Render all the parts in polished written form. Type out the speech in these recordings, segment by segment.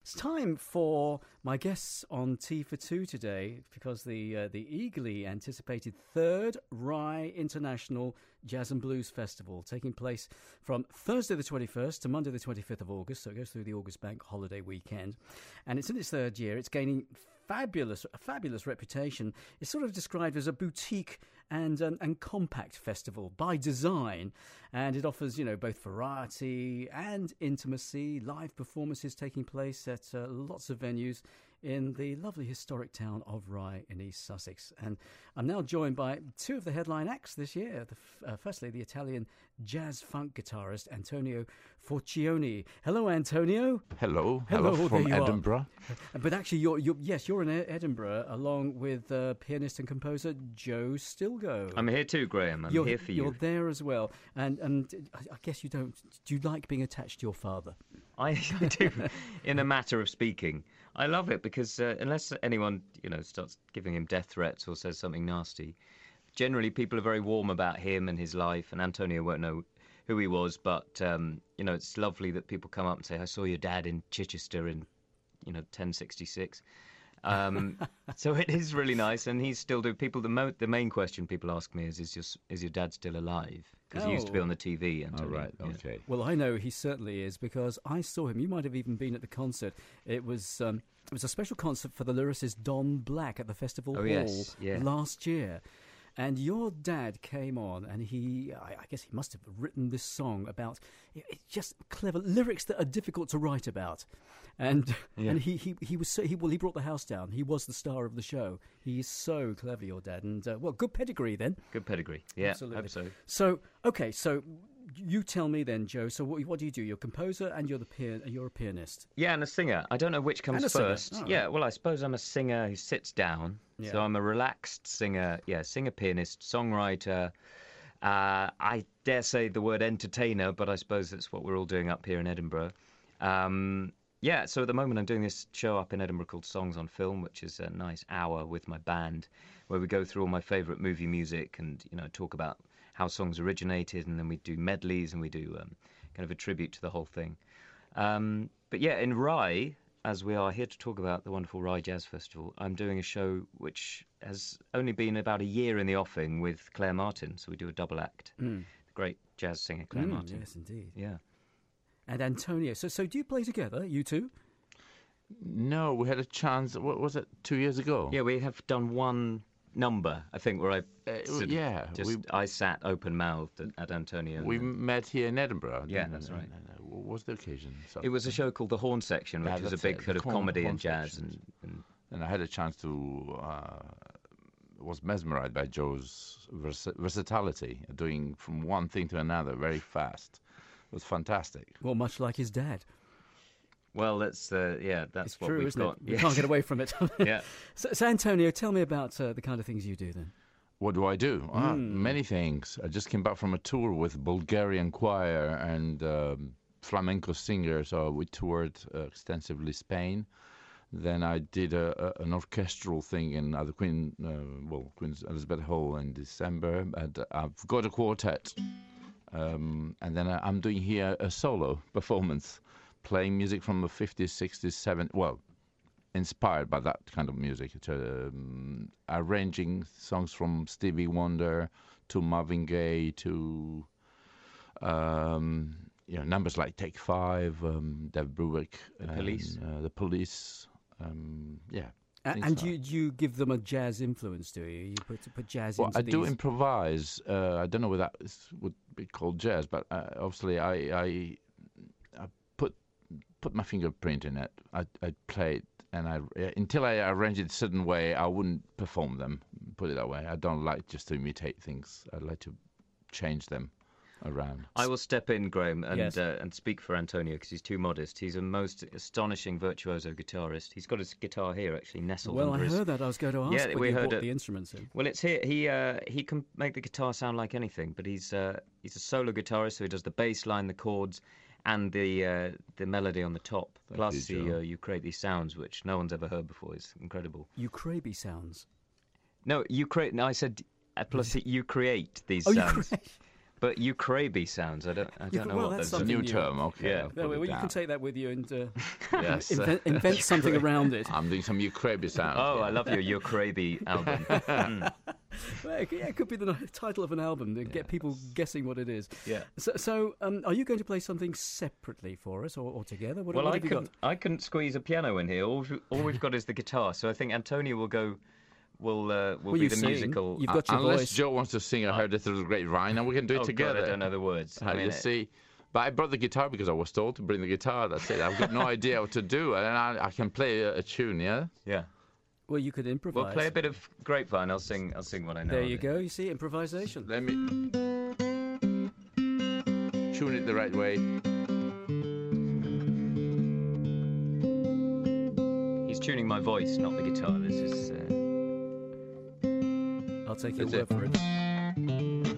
It's time for my guests on Tea for Two today, because the eagerly anticipated third Rye International Jazz and Blues Festival, taking place from Thursday the 21st to Monday the 25th of August, so it goes through the August bank holiday weekend, and it's in its third year. It's gaining a fabulous reputation. It's sort of described as a boutique and compact festival by design, and it offers, both variety and intimacy, live performances taking place at lots of venues in the lovely historic town of Rye in East Sussex. And I'm now joined by two of the headline acts this year. Firstly, the Italian jazz funk guitarist Antonio Forcioni. Hello, Antonio. Hello from Edinburgh. But actually, you're in Edinburgh along with pianist and composer Joe Stilgoe. I'm here too, Graham. I'm here for you. You're there as well. And I guess you don't. Do you like being attached to your father? I do, in a matter of speaking. I love it because unless anyone, starts giving him death threats or says something nasty, generally people are very warm about him and his life, and Antonio won't know who he was, but, it's lovely that people come up and say, I saw your dad in Chichester in, 1066. So it is really nice, and he's still doing. The main question people ask me is your dad still alive? Because he used to be on the TV. Oh, right, okay. Well, I know he certainly is, because I saw him. You might have even been at the concert. It was a special concert for the lyricist Don Black at the Festival Hall last year. And your dad came on, and I guess he must have written this song about it's just clever lyrics that are difficult to write about, and he brought the house down. He was the star of the show. He is so clever, your dad, and good pedigree then. Good pedigree, yeah, absolutely. Hope so. So okay, so you tell me then, Joe. So what do you do? You're a composer and you're a pianist. Yeah, and a singer. I don't know which comes first. Oh, yeah, well, I suppose I'm a singer who sits down. Yeah. So I'm a relaxed singer. Yeah, singer, pianist, songwriter. I dare say the word entertainer, but I suppose that's what we're all doing up here in Edinburgh. So at the moment I'm doing this show up in Edinburgh called Songs on Film, which is a nice hour with my band, where we go through all my favourite movie music and talk about how songs originated, and then we do medleys and we do kind of a tribute to the whole thing. But yeah, in Rye, as we are here to talk about the wonderful Rye Jazz Festival, I'm doing a show which has only been about a year in the offing with Claire Martin. So we do a double act. The great jazz singer Claire Martin. Yes, indeed. Yeah. And Antonio. So do you play together, you two? No, we had a chance. What was it? 2 years ago. Yeah, we have done one number, I think, where I sat open-mouthed at Antonio. We met here in Edinburgh. Yeah, that's right. What was the occasion? It was a show called The Horn Section, which was a big sort of comedy and jazz. And I had a chance to... was mesmerized by Joe's versatility, doing from one thing to another very fast. It was fantastic. Well, much like his dad. Well, that's it's what true, we've isn't got. It? We can't get away from it. Yeah. So, Antonio, tell me about the kind of things you do then. What do I do? Many things. I just came back from a tour with Bulgarian choir and flamenco singers. So we toured extensively Spain. Then I did an orchestral thing in the Queen Elizabeth Hall in December. And I've got a quartet. And then I'm doing here a solo performance, playing music from the 50s, 60s, 70s, inspired by that kind of music. Arranging songs from Stevie Wonder to Marvin Gaye to numbers like Take Five, Dave Brubeck, The Police. And do you give them a jazz influence, do you? You put jazz into I do improvise. I don't know whether that would be called jazz, but obviously I put my fingerprint in it. I play it, and until I arrange it a certain way, I wouldn't perform them, put it that way. I don't like just to imitate things. I like to change them around. I will step in, Graham, and speak for Antonio, because he's too modest. He's a most astonishing virtuoso guitarist. He's got his guitar here, actually, nestled under his... Well, I heard that. I was going to ask when you brought the instruments in. Well, it's here. He can make the guitar sound like anything, but he's a solo guitarist, so he does the bass line, the chords, and the melody on the top. Plus, you create these sounds which no one's ever heard before. It's incredible. Ukraby sounds? No, you create... No, I said... plus, you create these sounds. You create... But Ukraby sounds. I don't know what that's those are. a new new. term. Okay, Yeah. I'll put No, it well, you down. can take that with you and Yes. invent something around it. I'm doing some Ukraby sounds. Oh, yeah. I love your Ukraby album. Well, it could be the title of an album to get people guessing what it is. Yeah. So, are you going to play something separately for us or together? What have you got? I couldn't squeeze a piano in here. All we've got is the guitar. So I think Antonio will go. Will be you the sing. musical. You've got your Unless voice. Joe wants to sing I Heard It Through the Grapevine, and we can do it Oh, together. God, I don't know the words. I mean, You see. But I brought the guitar because I was told to bring the guitar. That's it. I've got no idea what to do. And I can play a tune, yeah? Yeah. Well, you could improvise. We'll play a bit of Grapevine. I'll sing what I know. There of you it. go. You see, improvisation. Let me tune it the right way. He's tuning my voice, not the guitar. This is. I'll take your That's word it. for it.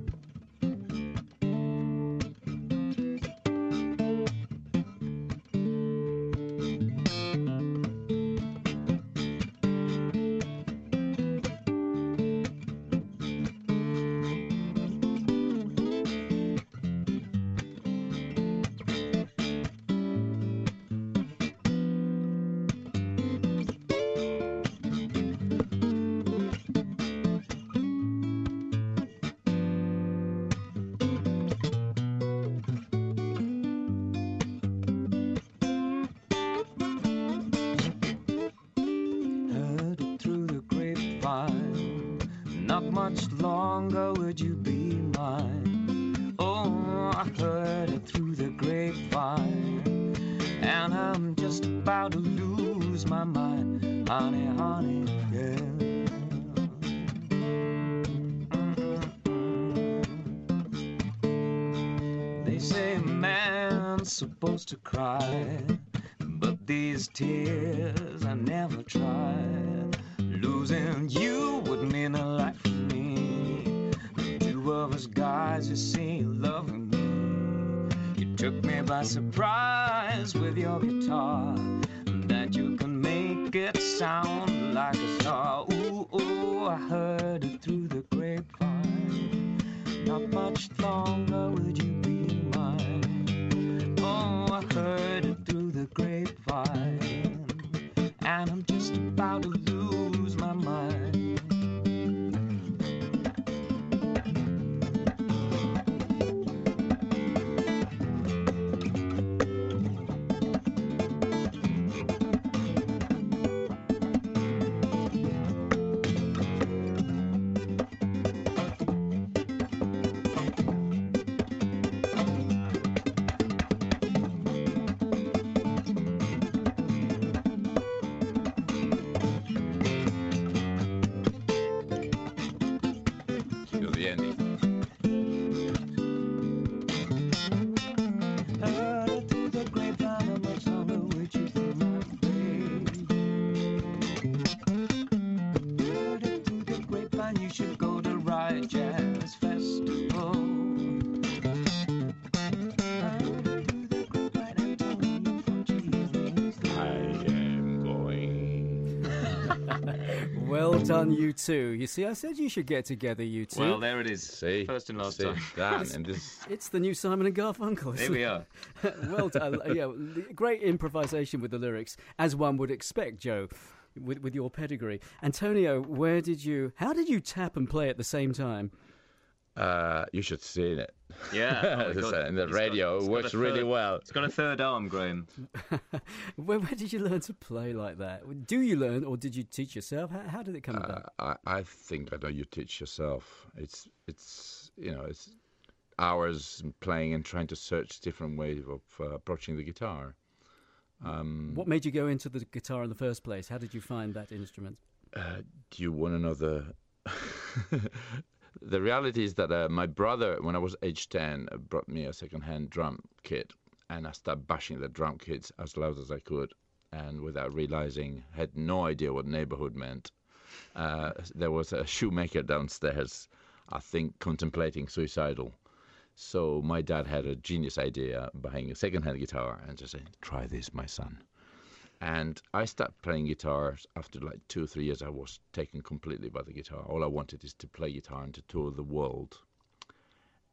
Heard it through the grapevine. Not much longer would you be mine. Oh, I heard it through the grapevine. And I'm just about to lose my mind. Honey, honey, yeah. They say man's supposed to cry, but these tears I never tried. Losing you would mean a lot for me. The two of us guys, you see, loving me. You took me by surprise with your guitar. That you can make it sound like a star. Ooh, ooh, I heard it through the grapevine. Not much longer would you be mine. Oh, I heard it through the grapevine. And I'm just about to lose my mind. Till the ending. Heard it through the grapevine, how much longer would you be my babe? Heard it through the grapevine, you should go to Riot Jazz Festival. Heard it through the grapevine, Antonio Fucci. I am going. Well done, you two. You see, I said you should get together, you two. Well, there it is. See? First and last See? time. That, and this. It's the new Simon and Garfunkel. Here isn't we it? are. Well done. Yeah, great improvisation with the lyrics, as one would expect, Joe, with your pedigree. Antonio, how did you tap and play at the same time? You should see it. Yeah. Oh my God. In the It's radio, it's it works a really third- well. It's got a third arm, Graham. Where did you learn to play like that? Do you learn, or did you teach yourself? How did it come about? I think I know you teach yourself. It's hours playing and trying to search different ways of approaching the guitar. What made you go into the guitar in the first place? How did you find that instrument? Do you want to know the... The reality is that my brother, when I was age 10, brought me a second-hand drum kit, and I started bashing the drum kits as loud as I could, and without realizing, had no idea what neighborhood meant. There was a shoemaker downstairs, I think, contemplating suicidal. So my dad had a genius idea buying a second-hand guitar and just saying, "Try this, my son." And I started playing guitars after like 2 or 3 years. I was taken completely by the guitar. All I wanted is to play guitar and to tour the world.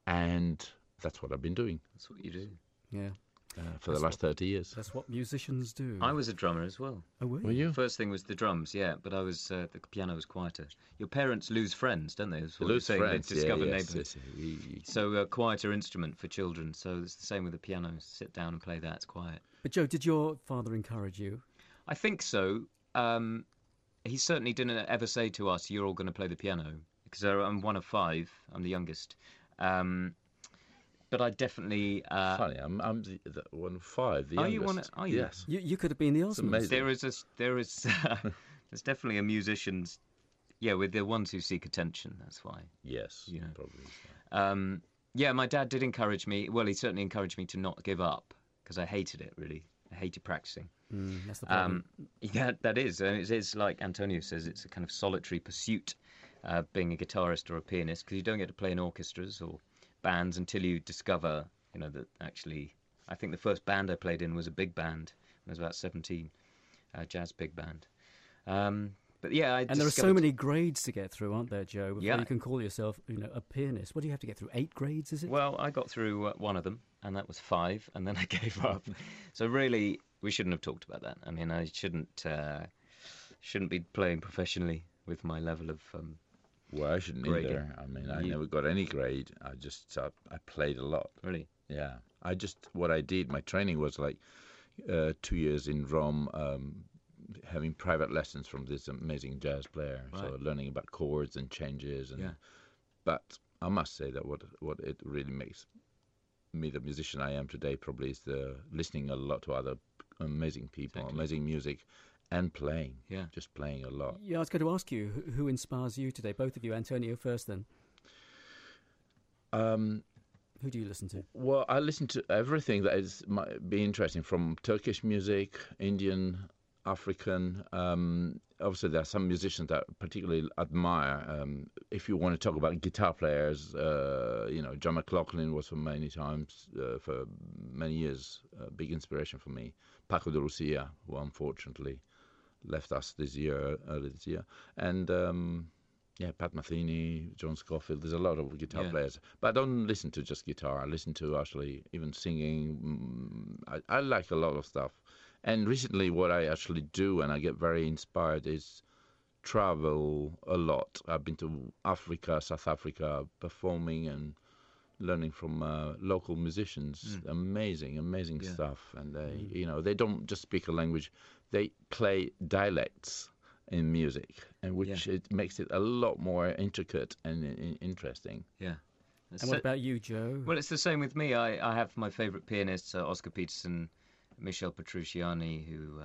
and that's what I've been doing. That's what you do. Yeah. For the last 30 years. That's what musicians do. I was a drummer as well. Oh, Were you? First thing was the drums, yeah, but I was the piano was quieter. Your parents lose friends, don't they? That's what Lose you're saying. friends, They discover yeah, neighbourhoods. yes. So a quieter instrument for children. So it's the same with the piano. Sit down and play that. It's quiet. But Joe, did your father encourage you? I think so. He certainly didn't ever say to us, "You're all going to play the piano," because I'm one of 5. I'm the youngest. But I definitely. Funny, I'm the one of 5. The Are you youngest. one? Are you? Yes. You could have been the Osmonds. amazing. There is there's definitely a musician's. Yeah, with the ones who seek attention. That's why. Yes, You know. probably. Yeah, my dad did encourage me. Well, he certainly encouraged me to not give up because I hated it. Really, I hated practicing. That's the problem. Yeah, that is. It's like Antonio says. It's a kind of solitary pursuit, being a guitarist or a pianist, because you don't get to play in orchestras or bands until you discover, that actually. I think the first band I played in was a big band when I was about 17, a jazz big band. But yeah, and there are so many grades to get through, aren't there, Joe? Before Yeah. you can call yourself, a pianist. What do you have to get through? 8 grades, is it? Well, I got through one of them, and that was 5, and then I gave up. So really, we shouldn't have talked about that. I mean, I shouldn't be playing professionally with my level of. Well, I shouldn't Grading. either. I mean, I never got any grade. I just I played a lot. Really? Yeah. What I did, my training was like 2 years in Rome, having private lessons from this amazing jazz player. Right. So learning about chords and changes. And, Yeah. But I must say that what it really makes me the musician I am today probably is the listening a lot to other amazing people, Exactly. amazing music, and playing. Yeah. Just playing a lot. Yeah, I was going to ask you, who inspires you today? Both of you. Antonio first, then. Who do you listen to? Well, I listen to everything that might be interesting, from Turkish music, Indian, African. Obviously, there are some musicians that I particularly admire. If you want to talk about guitar players, John McLaughlin was for many years, a big inspiration for me. Paco de Lucia, who unfortunately left us early this year. And Pat Metheny, John Scofield. There's a lot of guitar players, but I don't listen to just guitar. I listen to actually even singing. I like a lot of stuff. And recently, what I actually do, and I get very inspired, is travel a lot. I've been to Africa, South Africa, performing and learning from local musicians. Amazing stuff. And they don't just speak a language; they play dialects in music, and which it makes it a lot more intricate and interesting. Yeah. And what about you, Joe? Well, it's the same with me. I have my favourite pianists, Oscar Peterson, Michel Petrucciani,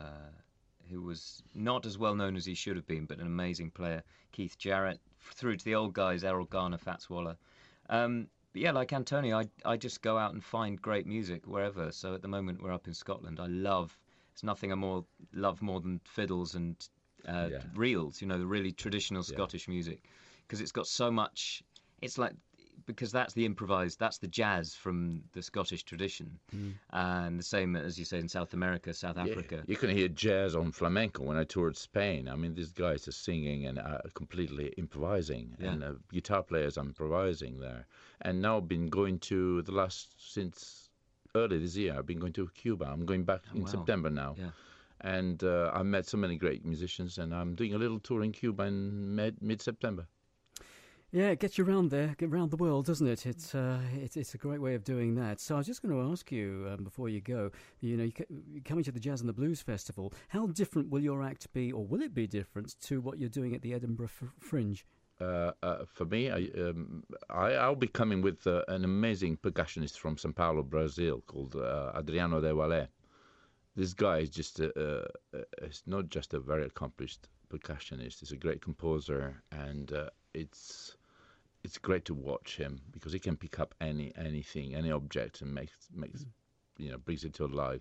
who was not as well known as he should have been, but an amazing player. Keith Jarrett, through to the old guys, Errol Garner, Fats Waller. But yeah, like Antonio, I just go out and find great music wherever. So at the moment we're up in Scotland. There's nothing I love more than fiddles and reels, the really traditional Scottish music, because it's got so much. It's like, because that's the improvised, that's the jazz from the Scottish tradition, and the same as you say in South America, South Africa. You can hear jazz on flamenco. When I toured Spain, I mean, these guys are singing and are completely improvising, and guitar players are improvising there. And now I've been going to since early this year. I've been going to Cuba. I'm going back in September now. Yeah. And I met so many great musicians, and I'm doing a little tour in Cuba in mid-September. Yeah, it gets you around there, get around the world, doesn't it? It's a great way of doing that. So I was just going to ask you before you go, you're coming to the Jazz and the Blues Festival, how different will your act be, or will it be different to what you're doing at the Edinburgh Fringe? For me, I'll be coming with an amazing percussionist from São Paulo, Brazil, called Adriano De Valle. This guy is just is not just a very accomplished percussionist. He's a great composer, and it's great to watch him because he can pick up anything, any object, and brings it to life.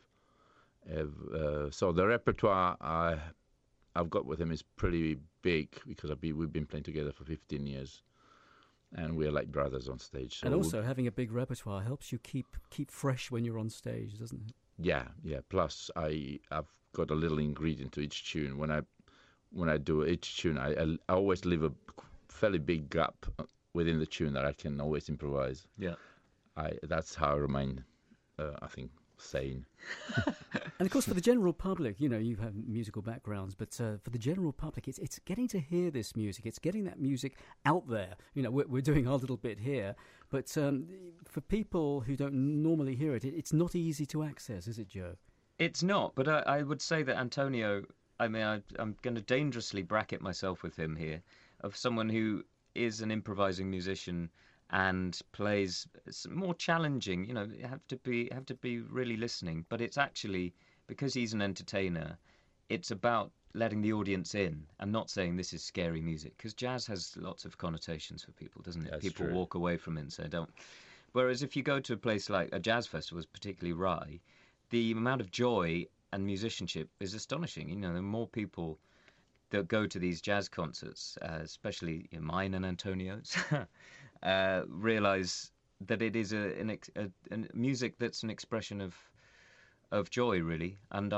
So the repertoire I've got with him is pretty big because we've been playing together for 15 years, and we're like brothers on stage. So and also having a big repertoire helps you keep fresh when you're on stage, doesn't it? Yeah. Plus, I've got a little ingredient to each tune. When I do each tune, I always leave a fairly big gap within the tune that I can always improvise. Yeah. that's how I remain, I think, sane. And of course, for the general public, you have musical backgrounds, but for the general public, it's getting to hear this music. It's getting that music out there. We're doing our little bit here, but for people who don't normally hear it, it's not easy to access, is it, Joe? It's not, but I would say that Antonio, I'm going to dangerously bracket myself with him here, of someone who is an improvising musician and plays more challenging. You have to be really listening. But it's actually, because he's an entertainer, it's about letting the audience in and not saying this is scary music, because jazz has lots of connotations for people, doesn't it? That's people true. Walk away from it and say don't. Whereas if you go to a place like a jazz festival, particularly Rye, the amount of joy and musicianship is astonishing. There are more people that go to these jazz concerts, especially mine and Antonio's, realise that it is a music that's an expression of joy, really. And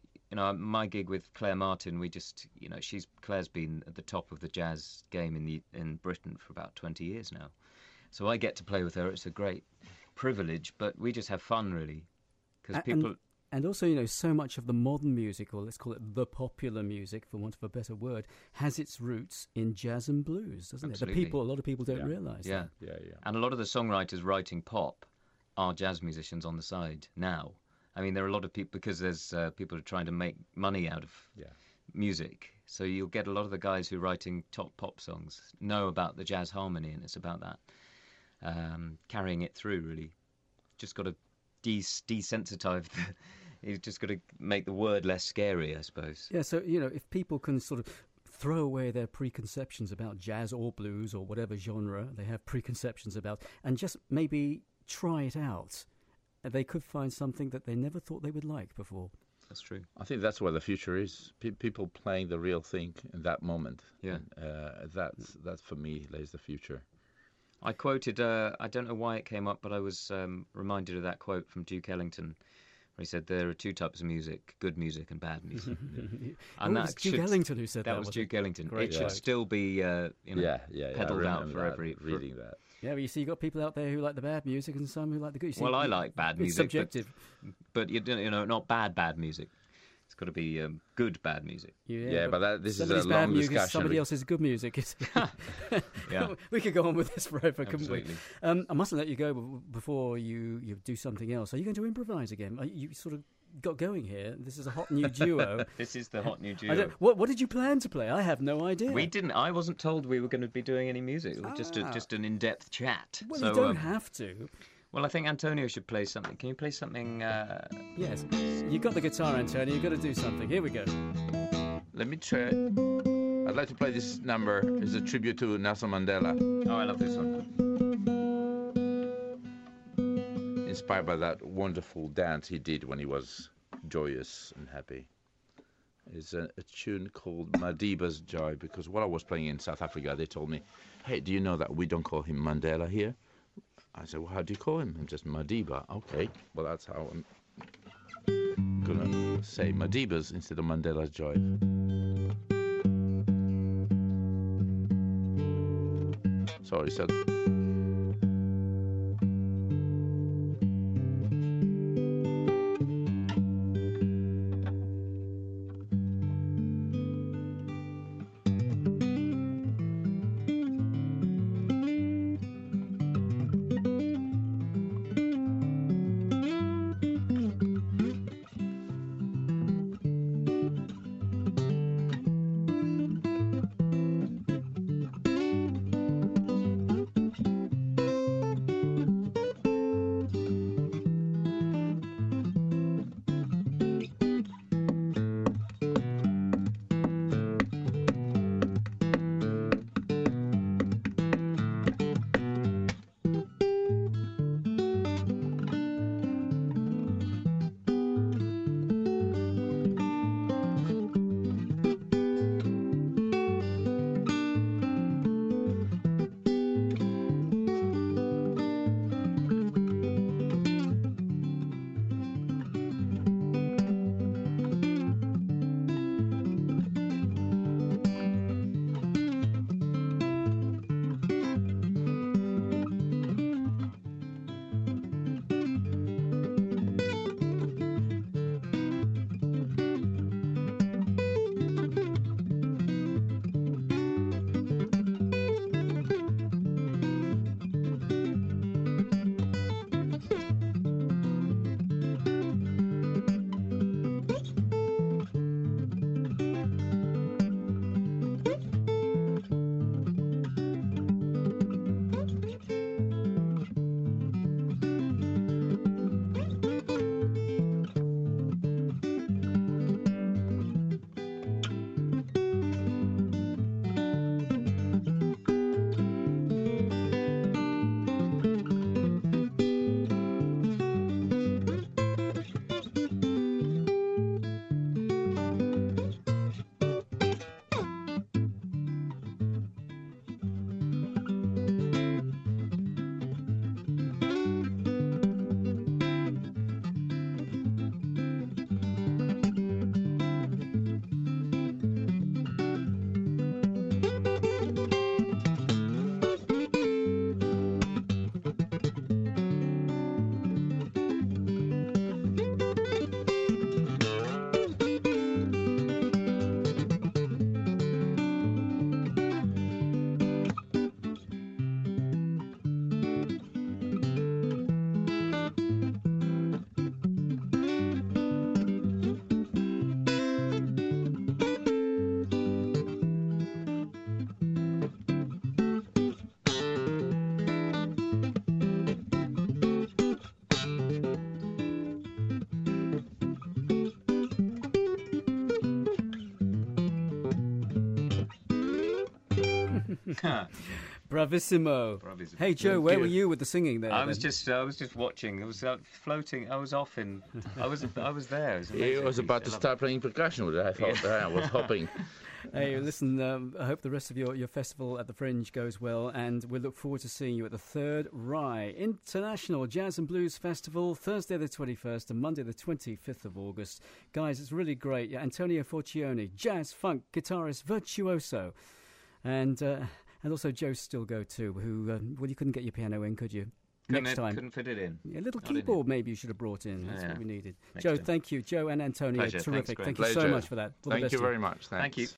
my gig with Claire Martin, we just, Claire's been at the top of the jazz game in Britain for about 20 years now. So I get to play with her. It's a great privilege, but we just have fun, really, because people. And also, so much of the modern music, or let's call it the popular music, for want of a better word, has its roots in jazz and blues, doesn't Absolutely. it? A lot of people don't realise that. Yeah. And a lot of the songwriters writing pop are jazz musicians on the side now. I mean, there are a lot of people, because there's people who are trying to make money out of music. So you'll get a lot of the guys who are writing top pop songs know about the jazz harmony, and it's about that. Carrying it through, really. Just got to desensitize You've just got to make the word less scary, I suppose. Yeah, so, if people can sort of throw away their preconceptions about jazz or blues or whatever genre they have preconceptions about, and just maybe try it out, they could find something that they never thought they would like before. That's true. I think that's where the future is. People playing the real thing in that moment. Yeah. And, that for me lays the future. I quoted, I don't know why it came up, but I was reminded of that quote from Duke Ellington, where he said there are two types of music, good music and bad music. And that was Duke Ellington who said that. That was Duke Ellington. Great it should quote. still be pedalled out for every... reading that. Yeah, but you see, you've got people out there who like the bad music and some who like the good. Well, I like bad music. It's subjective. But not bad music. It's got to be good bad music. Yeah, but this is a somebody's bad long music, discussion. somebody else's good music. Yeah. We could go on with this forever, couldn't Absolutely. we? I mustn't let you go before you do something else. Are you going to improvise again? You sort of got going here. This is a hot new duo. This is the hot new duo. What did you plan to play? I have no idea. We didn't. I wasn't told we were going to be doing any music. It was just an in-depth chat. Well, so, you don't have to. Well, I think Antonio should play something. Can you play something? Yes. You got the guitar, Antonio. You've got to do something. Here we go. Let me try. I'd like to play this number. It's a tribute to Nelson Mandela. Oh, I love this one. Inspired by that wonderful dance he did when he was joyous and happy. It's a tune called Madiba's Joy, because while I was playing in South Africa, they told me, hey, do you know that we don't call him Mandela here? I said, well, how do you call him? I'm just Madiba. Okay, well, that's how I'm going to say Madiba's instead of Mandela's Joy. Sorry, so... Bravissimo. Bravissimo. Hey, Joe, Thank where you. were you with the singing there? I was just watching. It was floating. I was off in. I was there. It was amazing. He was about to start playing percussion with it. I thought I was hopping. Hey, listen, I hope the rest of your festival at the Fringe goes well, and we look forward to seeing you at the Third Rye International Jazz and Blues Festival, Thursday the 21st and Monday the 25th of August. Guys, it's really great. Antonio Forcioni, jazz, funk, guitarist, virtuoso, and also Joe Stilgo too, who, well, you couldn't get your piano in, could you? Next time. Couldn't fit it in. A little keyboard maybe you should have brought in. That's what we needed. Joe, time. thank you. Joe and Antonio, Pleasure. terrific. Thanks, Thank Graham. you so Pleasure. much for that. All the Thank best you to you. very much. Thanks. Thank you.